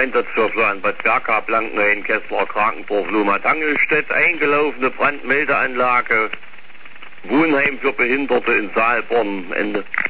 Einsatzvorplan Bad Berka, Blankenhain, Kessler, Krakendorf, Lohma, Tangelstedt, eingelaufene Brandmeldeanlage, Wohnheim für Behinderte in Saalborn, Ende.